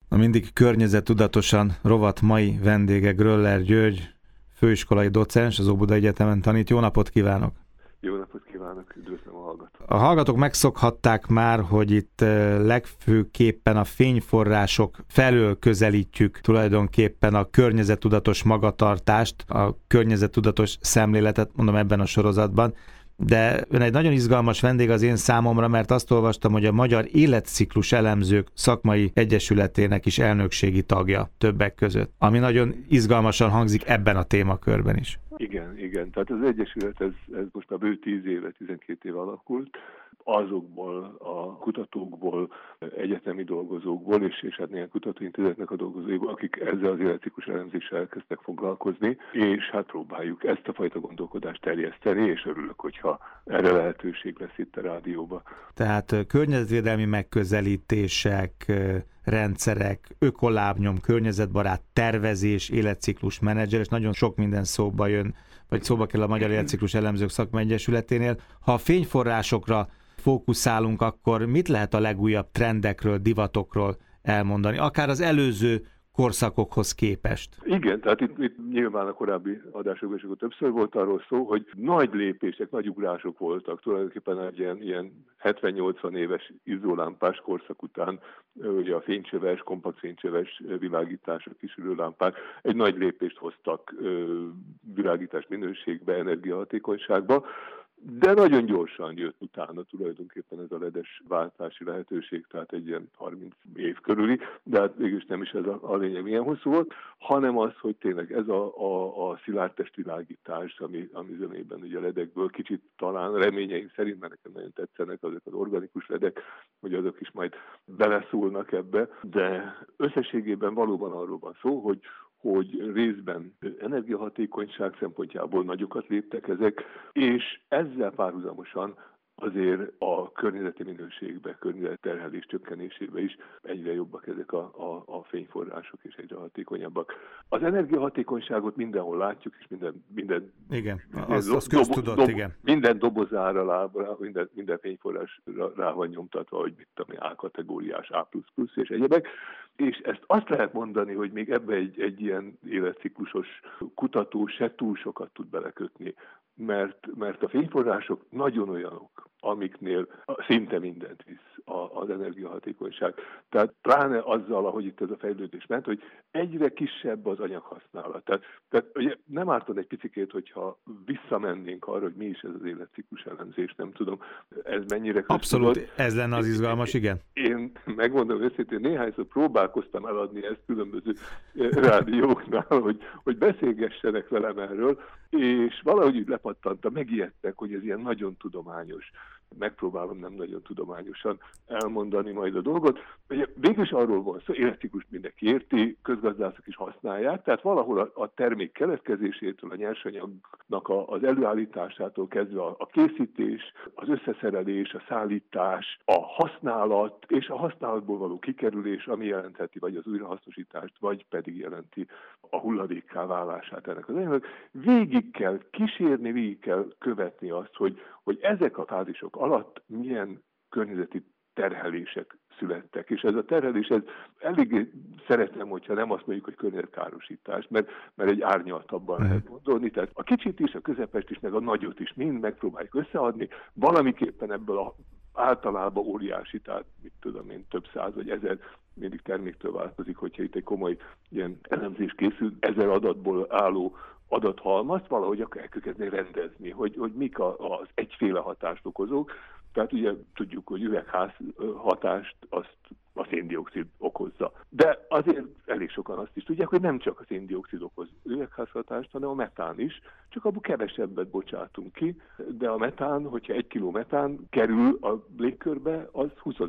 A mindig környezettudatosan rovat mai vendége Gröller György, főiskolai docens, az Óbudai Egyetemen tanít. Jó napot kívánok! Jó napot kívánok, üdvözlöm a hallgatókat! A hallgatók megszokhatták már, hogy itt legfőképpen a fényforrások felől közelítjük tulajdonképpen a környezettudatos magatartást, a környezettudatos szemléletet, mondom ebben a sorozatban. De ön egy nagyon izgalmas vendég az én számomra, mert azt olvastam, hogy a Magyar Életciklus Elemzők Szakmai Egyesületének is elnökségi tagja többek között, ami nagyon izgalmasan hangzik ebben a témakörben is. Igen. Tehát az Egyesület ez most a bő 10 éve, 12 éve alakult. Azokból a kutatókból, egyetemi dolgozókból és hát néhány kutatóintézetnek a dolgozóiból, akik ezzel az életciklus elemzéssel elkezdtek foglalkozni, és hát próbáljuk ezt a fajta gondolkodást terjeszteni, és örülök, hogyha erre lehetőség lesz itt a rádióban. Tehát környezetvédelmi megközelítések, rendszerek, ökolábnyom, környezetbarát tervezés, életciklus menedzser, és nagyon sok minden szóba jön, vagy szóba kell a Magyar Életciklus Elemzők Szakmai Egyesületénél. Ha a fényforrásokra fókuszálunk, akkor mit lehet a legújabb trendekről, divatokról elmondani, akár az előző korszakokhoz képest? Igen, tehát itt nyilván a korábbi adásokban is többször volt arról szó, hogy nagy lépések, nagy ugrások voltak. Tulajdonképpen egy ilyen 70-80 éves izzólámpás korszak után, ugye a fénycsöves, kompakt fénycsöves világítások, kisülő lámpák egy nagy lépést hoztak világítás minőségbe, energiahatékonyságba. De nagyon gyorsan jött utána tulajdonképpen ez a ledes váltási lehetőség, tehát egy ilyen 30 év körüli, de hát mégis nem is ez a lényeg, milyen hosszú volt, hanem az, hogy tényleg ez a szilárd testvilágítás, ami zömében ugye a ledekből kicsit talán reményeim szerint, mert nekem nagyon tetszenek azok az organikus ledek, hogy azok is majd beleszólnak ebbe, de összességében valóban arról van szó, hogy részben energiahatékonyság szempontjából nagyokat léptek ezek, és ezzel párhuzamosan azért a környezeti minőségbe, környezetterhelés csökkenésébe is egyre jobbak ezek a fényforrások, és egyre hatékonyabbak. Az energiahatékonyságot mindenhol látjuk, és minden igen, az köztudott, igen. Minden dobozára, minden fényforrásra rá van nyomtatva, hogy mit tudom, A-kategóriás, A++ és egyebek. És ezt azt lehet mondani, hogy még ebbe egy ilyen életciklusos kutató se túl sokat tud belekötni, mert a fényforrások nagyon olyanok, amiknél szinte mindent visz az energiahatékonyság. Tehát pláne azzal, ahogy itt ez a fejlődés ment, hogy egyre kisebb az anyaghasználat. Tehát ugye nem ártod egy picikét, hogyha visszamennénk arra, hogy mi is ez az életciklus elemzés, nem tudom, ez mennyire köztudott. Abszolút, ez lenne az izgalmas, igen. Én megmondom őszintén, néhányszor próbálkoztam eladni ezt különböző rádióknál, hogy beszélgessenek velem erről, és valahogy úgy lepattantam, megijedtek, hogy ez ilyen nagyon tudományos. Megpróbálom nem nagyon tudományosan elmondani majd a dolgot. Végülis arról van szó, életciklust mindenki érti, közgazdászok is használják, tehát valahol a termék keletkezésétől, a nyersanyagnak az előállításától kezdve a készítés, az összeszerelés, a szállítás, a használat és a használatból való kikerülés, ami jelentheti vagy az újrahasznosítást, vagy pedig jelenti a hulladékká válását ennek az anyagnak. Végig kell kísérni, végig kell követni azt, hogy ezek a fázisok alatt milyen környezeti terhelések születtek. És ez a terhelés, ez eléggé szeretném, hogyha nem azt mondjuk, hogy környezetkárosítás, mert egy árnyaltabban lehet gondolni. Tehát a kicsit is, a közepest is, meg a nagyot is mind megpróbáljuk összeadni. Valamiképpen ebből általában óriási, tehát mit tudom én, több száz vagy ezer, mindig terméktől változik, hogyha itt egy komoly ilyen elemzés készül, 1000 adatból álló adathalmazt valahogy akar elkezdeni rendezni, hogy mik az egyféle hatást okozók. Tehát ugye tudjuk, hogy üvegház hatást azt a széndioxid okozza. De azért elég sokan azt is tudják, hogy nem csak a széndioxid okoz üvegházhatást, hanem a metán is, csak abból kevesebbet bocsátunk ki, de a metán, hogyha 1 kiló metán kerül a légkörbe, az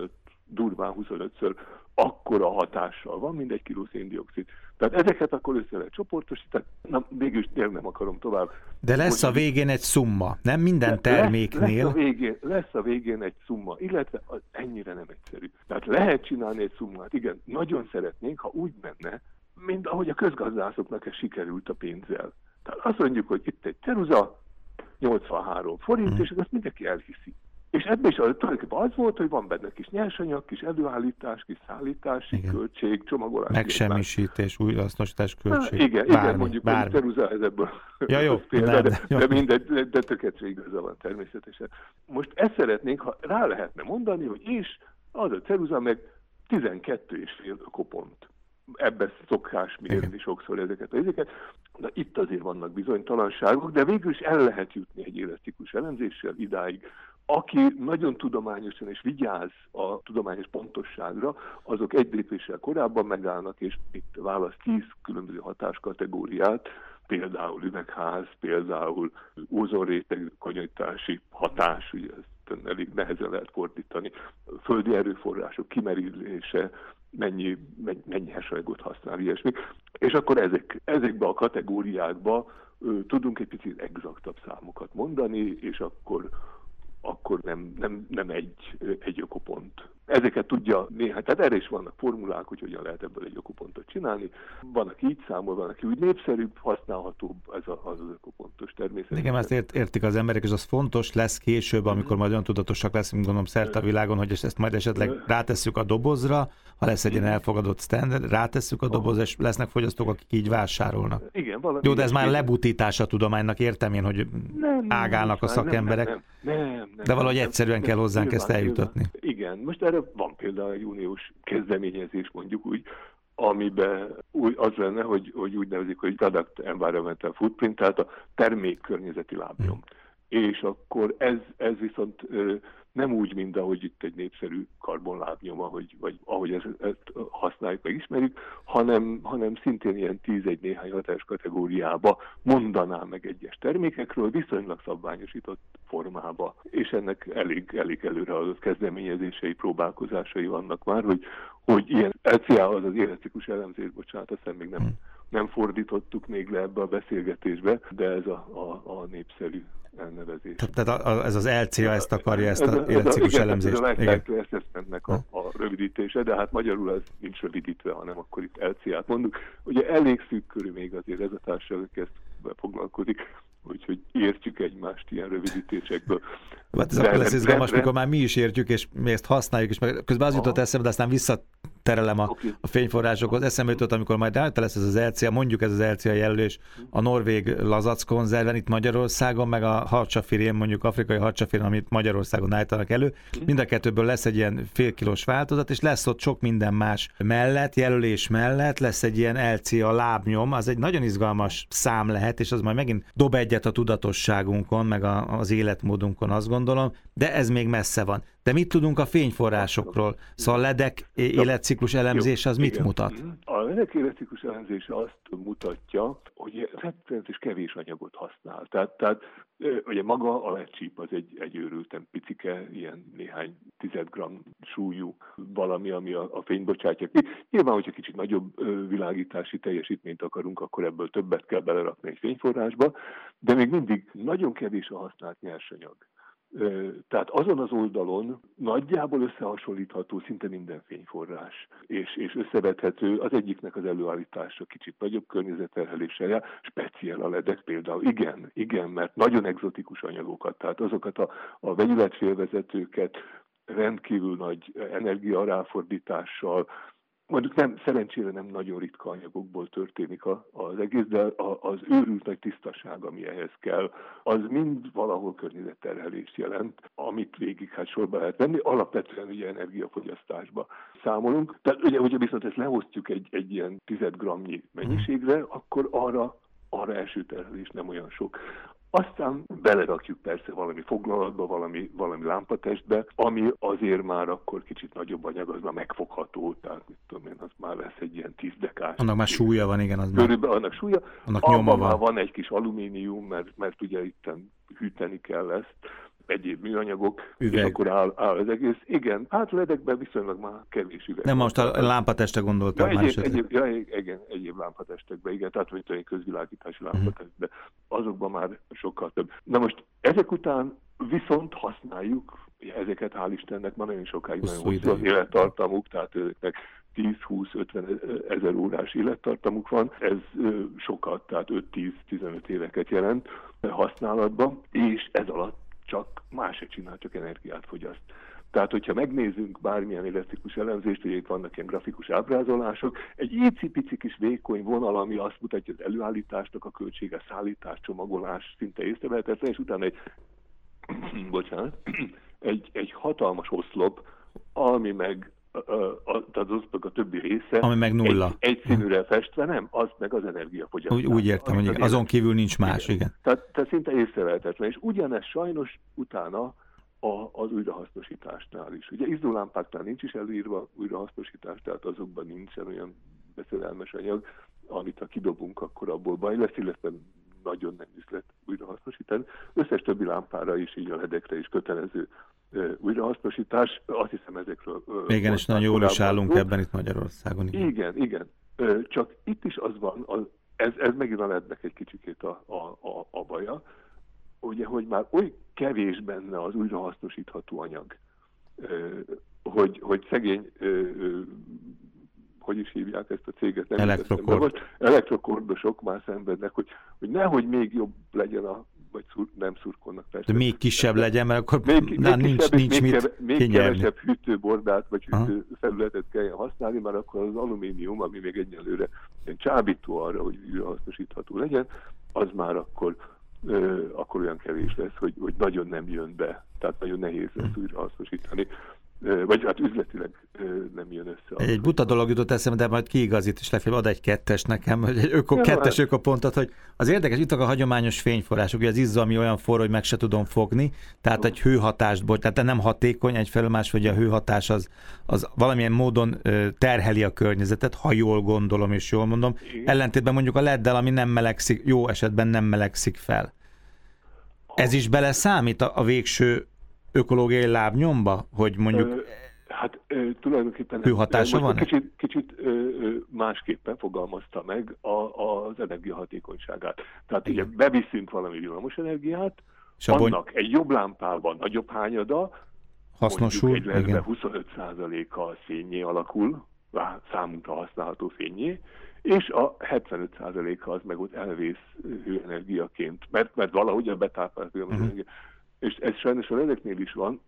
durván 25-ször akkora hatással van, mint 1 kiló széndioxid. Tehát ezeket akkor össze lehet csoportosítani. Végül is nem akarom tovább. De lesz a végén egy szumma, nem minden terméknél. Lesz a végén egy szumma, illetve az ennyire nem egyszerű. Tehát lehet csinálni egy szummát, igen, nagyon szeretnénk, ha úgy menne, mint ahogy a közgazdászoknak ez sikerült a pénzzel. Tehát azt mondjuk, hogy itt egy ceruza, 83 forint, és azt mindenki elhiszi. És ebben is tulajdonképpen az volt, hogy van benne kis nyersanyag, kis előállítás, kis szállítási költség, csomagolás. Megsemmisítés, újrahasznosítás költség. Igen, mondjuk ceruza ez ebből. Ja, jó, de mindegy, de tökéletesen igaza van természetesen. Most ezt szeretnénk, ha rá lehetne mondani, hogy és az a ceruza meg 12,5 ökopont. Ebben szokás mérni sokszor ezeket. De itt azért vannak bizonytalanságok, de végül is el lehet jutni egy életciklus elemzéssel idáig. Aki nagyon tudományosan és vigyáz a tudományos pontosságra, azok egy lépéssel korábban megállnak, és itt választ 10 különböző hatáskategóriát, például üvegház, például ózonréteg kanyarítási hatás, ugye ezt elég nehezen lehet fordítani, földi erőforrások kimerülése, mennyi haságot használ, ilyesmi. És akkor ezekbe a kategóriákba tudunk egy picit exaktabb számokat mondani, és akkor nem egy ökopont. Ezeket tudja néhány, tehát erre is vannak formulák, hogy hogyan lehet ebből egy ökopontot csinálni. Van, aki így számol, van, aki úgy népszerűbb, használhatóbb az ökopontos természetesen. Igen, ezt értik az emberek, és az fontos lesz később, amikor majd olyan tudatosak leszünk, gondolom, szerte a világon, hogy ezt majd esetleg rátesszük a dobozra, ha lesz egy ilyen elfogadott standard, rátesszük a dobozra, és lesznek fogyasztók, akik így vásárolnak. Igen, valami. Jó, de ez már lebutítása a tudománynak, értem én, hogy ágálnak a szakemberek. Nem, de valahogy egyszerűen kell hozzánk ezt eljutatni. Igen, most erre van például egy uniós kezdeményezés, mondjuk úgy, amiben az lenne, hogy úgy nevezik, hogy Product Environmental Footprint, tehát a termék környezeti lábnyom. És akkor ez viszont nem úgy, mint ahogy itt egy népszerű karbonlábnyom, vagy ahogy ezt használjuk, meg ismerjük, hanem szintén ilyen 10 néhány hatás kategóriába mondaná meg egyes termékekről, viszonylag szabványosított formába. És ennek elég előreadott kezdeményezései, próbálkozásai vannak már, hogy ilyen LCA, az életciklus elemzés, bocsánat, azt hiszem még nem fordítottuk még le ebbe a beszélgetésbe, de ez a népszerű elnevezés. Tehát ez az LCA ezt akarja, ezt az életciklus elemzést. Ez a Lifecycle Assessmentnek a rövidítése, de hát magyarul ez nincs rövidítve, hanem akkor itt LCA-t mondjuk. Ugye elég szűk körül még azért ez a társadalom, aki ezt foglalkozik, úgyhogy értjük egymást ilyen rövidítésekből. Hát ez akkor lesz izgalmas, mikor már mi is értjük, és mi ezt használjuk, és közben az jutott eszembe, de aztán visszaterelem a fényforrásokhoz. Eszembe jutott, amikor majd rajta lesz ez az LCA, mondjuk ez az LCA jelölés a norvég lazac konzerven itt Magyarországon, meg a harcsafirén, mondjuk afrikai harcsafirén, amit Magyarországon állítanak elő. Mind a kettőből lesz egy ilyen félkilós változat, és lesz ott sok minden más mellett, jelölés mellett, lesz egy ilyen LCA lábnyom, az egy nagyon izgalmas szám lehet, és az majd megint dob egyet a tudatosságunkon, meg az életmódunkon, azt gondolom, de ez még messze van. De mit tudunk a fényforrásokról? Szóval a ledek életciklus elemzése az mit mutat? A ledek életciklus elemzése azt mutatja, hogy rettenetes kevés anyagot használ. Tehát ugye maga a ledcsíp az egy őrülten picike, ilyen néhány 10 g súlyú valami, ami a fényt bocsátja ki. Nyilván, hogyha kicsit nagyobb világítási teljesítményt akarunk, akkor ebből többet kell belerakni egy fényforrásba, de még mindig nagyon kevés a használt nyersanyag. Tehát azon az oldalon nagyjából összehasonlítható szinte minden fényforrás, és összevethető az egyiknek az előállítása kicsit nagyobb környezetterheléssel jár, speciál a ledek például. Igen, mert nagyon egzotikus anyagokat, tehát azokat a vegyületfélvezetőket rendkívül nagy energia ráfordítással, mondjuk szerencsére nem nagyon ritka anyagokból történik az egész, de az őrült nagy tisztaság, ami ehhez kell, az mind valahol környezetterhelést jelent, amit végig sorba lehet venni, alapvetően ugye energiafogyasztásba számolunk. Tehát ugye, hogyha viszont ezt leosztjuk egy ilyen 10 g-nyi mennyiségre, akkor arra első terhelés nem olyan sok. Aztán belerakjuk persze valami foglalatba, valami lámpatestbe, ami azért már akkor kicsit nagyobb anyag, az már megfogható, tehát mit tudom én, az már lesz egy ilyen 10 dekás. Annak már súlya van, igen. Az körülbelül annak súlya. Annak nyoma van. Már van egy kis alumínium, mert ugye itt hűteni kell ezt, egyéb műanyagok, és akkor áll az egész. Igen, hát ledekben viszonylag már kevés üveg. Nem, most a lámpatestre gondoltam már egyéb lámpatestekben, igen, tehát mint olyan közvilágítási lámpatestben, azokban már sokkal több. Na most ezek után viszont használjuk, ezeket hál' Istennek már nagyon sokáig, nagyon hosszú az élettartamuk, tehát ezeknek 10-20-50 ezer órás élettartamuk van, ez sokat, tehát 5-10-15 éveket jelent használatban, és ez alatt csak más se csinál, csak energiát fogyaszt. Tehát, hogyha megnézzünk bármilyen elektrikus elemzést, ugye itt vannak ilyen grafikus ábrázolások, egy icipici kis vékony vonal, ami azt mutatja, az előállításnak a költsége, szállítás, csomagolás szinte észrevehetetlen, és utána egy hatalmas oszlop, ami meg tehát az a többi része, ami meg nulla. Egy színűre festve, nem, az meg az energiafogyasztás. Úgy értem, hogy azon kívül nincs más, igen. Tehát szinte észrevehetetlen, és ugyanez sajnos utána az újrahasznosításnál is. Ugye izzólámpáknál nincs is előírva újrahasznosítás, tehát azokban nincsen olyan veszedelmes anyag, amit ha kidobunk, akkor abból baj lesz, illetve nagyon nem is lehet újrahasznosítani. Összes többi lámpára is, így a ledekre is kötelező újrahasznosítás. Azt hiszem ezekről... Igen, és nagyon jól is állunk ebben itt Magyarországon. Igen. Csak itt is az van, ez megint a lednek egy kicsikét a baja, ugye, hogy már oly kevés benne az újrahasznosítható anyag, hogy szegény, hogy is hívják ezt a céget? Elektrokordosok már szenvednek, hogy nehogy még jobb legyen vagy nem szurkolnak persze. De még kisebb legyen, mert akkor nincs mit kevesebb hűtőbordát, vagy hűtőfelületet kelljen használni, mert akkor az alumínium, ami még egyelőre csábító arra, hogy újrahasznosítható legyen, az már akkor olyan kevés lesz, hogy nagyon nem jön be. Tehát nagyon nehéz lesz újrahasznosítani. Vagy hát üzletileg nem jön össze. Egy buta dolog jutott eszembe, de majd kiigazít, és legfeljebb ad egy 2-es nekem, egy kettes ökopontot, hogy az érdekes, itt a hagyományos fényforrások, ugye az izza, ami olyan forró, hogy meg se tudom fogni, tehát egy hőhatást, tehát nem hatékony, egyfelől másfelől, hogy a hőhatás az valamilyen módon terheli a környezetet, ha jól gondolom és jól mondom, ellentétben mondjuk a LED-del, ami nem melegszik, jó esetben nem melegszik fel. Ez is beleszámít a végső ökológiai lábnyomba, hogy mondjuk tulajdonképpen hőhatása van? Kicsit másképpen fogalmazta meg az energiahatékonyságát. Tehát ugye beviszünk valami villamos energiát, annak egy jobb lámpában nagyobb hányada, hasznosul, mondjuk egy leszbe 25%-a szénnyé alakul, számunkra használható fényé, és a 75%-a az meg ott elvész hőenergiaként, mert valahogy a betáplált villamos energia. És ez sajnos a ledeknél is van,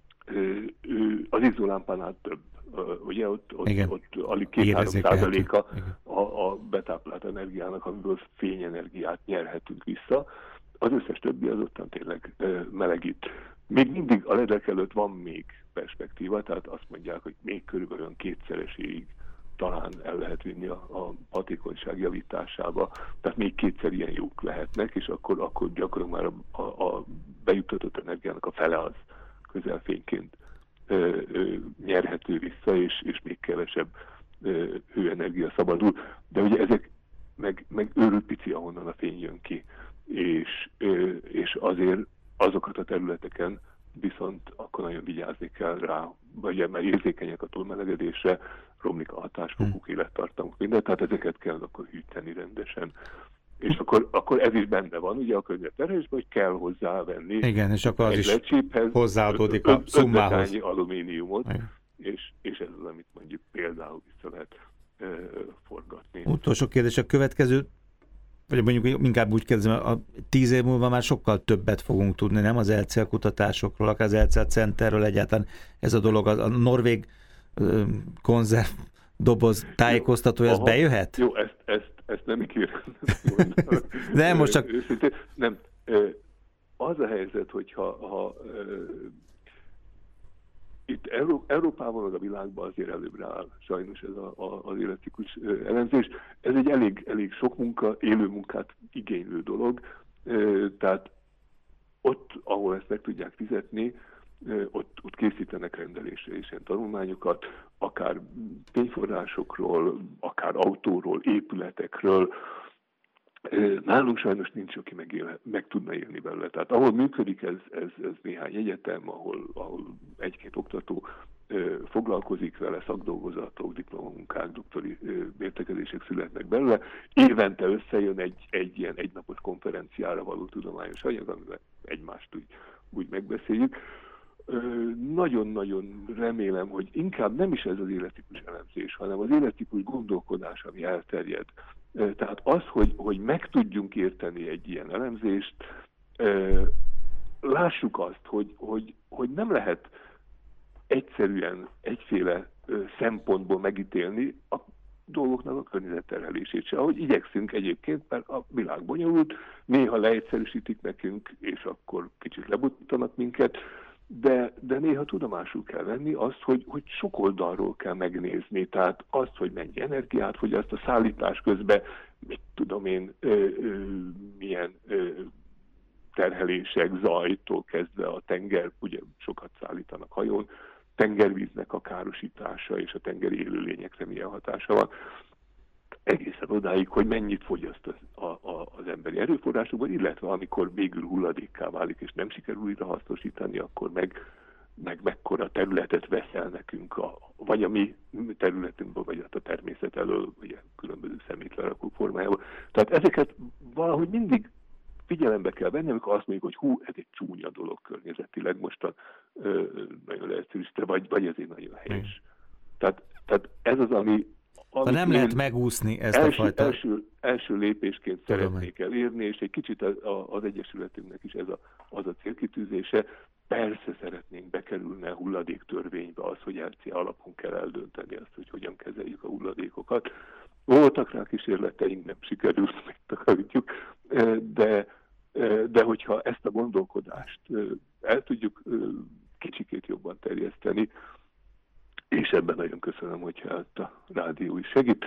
az izzólámpánál több. Ugye ott alig 2-3% a betáplált energiának, amiből fényenergiát nyerhetünk vissza. Az összes többi az ottan tényleg melegít. Még mindig a ledek előtt van még perspektíva, tehát azt mondják, hogy még körülbelül 2-szereséig talán el lehet vinni a hatékonyság javításába. Tehát még 2-szer ilyen jók lehetnek, és akkor gyakorlatilag már a bejuttatott energiának a fele az közelfényként nyerhető vissza, és még kevesebb hőenergia szabadul. De ugye ezek meg őrült pici, ahonnan a fény jön ki. És azért azokat a területeken viszont akkor nagyon vigyázni kell rá, vagy mert érzékenyek a túlmelegedésre, romlik a hatásfokuk, élettartamuk, minden, tehát ezeket kell akkor hűteni rendesen. És akkor ez is benne van, ugye a környezetterhelésben, hogy kell hozzávenni. Igen, és akkor az is hozzáadódik a szummához. Alumíniumot, és ez az, amit mondjuk például vissza lehet forgatni. Utolsó kérdés, a következő, vagy mondjuk inkább úgy kérdezem, a 10 év múlva már sokkal többet fogunk tudni, nem az LCA kutatásokról, akár az LCA Centerről egyáltalán ez a dolog, a norvég konzerv doboz tájékoztatója, ez bejöhet? Jó, ezt nem ígérem. Nem, most csak... Nem. Az a helyzet, hogyha itt Európában, meg a világban azért előbbre áll sajnos ez az életciklus elemzés. Ez egy elég sok munka, élő munkát igénylő dolog, tehát ott, ahol ezt meg tudják fizetni, ott készítenek rendelésre is ilyen tanulmányokat, akár fényforrásokról, akár autóról, épületekről. Nálunk sajnos nincs, aki meg tudna élni belőle. Tehát ahol működik ez néhány egyetem, ahol egy-két oktató foglalkozik vele, szakdolgozatok, diplomamunkák, doktori értekezések születnek belőle. Évente összejön egy ilyen egynapos konferenciára való tudományos anyag, amivel egymást úgy megbeszéljük. Nagyon-nagyon remélem, hogy inkább nem is ez az életciklus elemzés, hanem az életciklus gondolkodás, ami elterjed. Tehát az, hogy meg tudjunk érteni egy ilyen elemzést, lássuk azt, hogy nem lehet egyszerűen egyféle szempontból megítélni a dolgoknak a környezetterhelését se, ahogy igyekszünk egyébként, mert a világ bonyolult, néha leegyszerűsítik nekünk, és akkor kicsit lebutítanak minket, de néha tudomásul kell venni azt, hogy sok oldalról kell megnézni, tehát azt, hogy mennyi energiát fogyaszt a szállítás közben, mit tudom én, milyen terhelések, zajtól kezdve a tenger, ugye sokat szállítanak hajón, tengervíznek a károsítása és a tengeri élőlényekre milyen hatása van. Egészen odáig, hogy mennyit fogyaszt az emberi erőforrásokból, illetve amikor végül hulladékká válik, és nem sikerül újra hasznosítani, akkor meg mekkora területet veszel nekünk, vagy a mi területünkből, vagy a természet elől, vagy a különböző szemétlerakók formájában. Tehát ezeket valahogy mindig figyelembe kell venni, amikor azt mondjuk, hogy ez egy csúnya dolog környezetileg, mostan nagyon leegyszerűsítve, vagy ez egy nagyon helyes. Tehát ez az, ami nem lehet megúszni ezt a fajta... Első lépésként szeretnék elérni, és egy kicsit az Egyesületünknek is az a célkitűzése. Persze szeretnénk bekerülni a hulladéktörvénybe az, hogy LC alapon kell eldönteni azt, hogy hogyan kezeljük a hulladékokat. Voltak rá kísérleteink, nem sikerült, megtakarítjuk, de hogyha ezt a gondolkodást el tudjuk kicsikét jobban terjeszteni, és ebben nagyon köszönöm, hogyha a rádió is segít,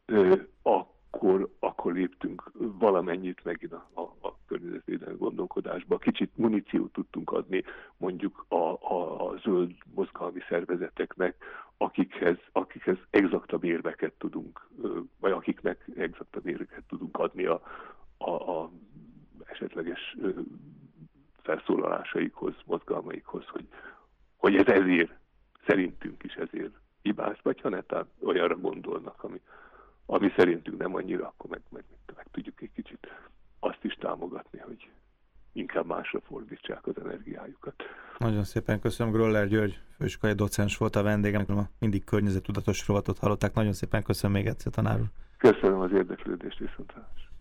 akkor léptünk valamennyit megint a környezetvédelmi gondolkodásba. Kicsit muníciót tudtunk adni mondjuk a zöld mozgalmi szervezeteknek, akikhez exaktabb érveket tudunk, vagy akiknek exaktabb érveket tudunk adni a esetleges felszólalásaikhoz, mozgalmaikhoz, hogy ez ezért, szerintünk is ezért hibás, vagy ha netán olyanra gondolnak, ami szerintünk nem annyira, akkor meg tudjuk egy kicsit azt is támogatni, hogy inkább másra fordítsák az energiájukat. Nagyon szépen köszönöm, Groller György főiskolai docens volt a vendégem, mindig környezettudatos rovatot hallották. Nagyon szépen köszönöm még egyszer, tanár úr. Köszönöm az érdeklődést, viszontlátásra.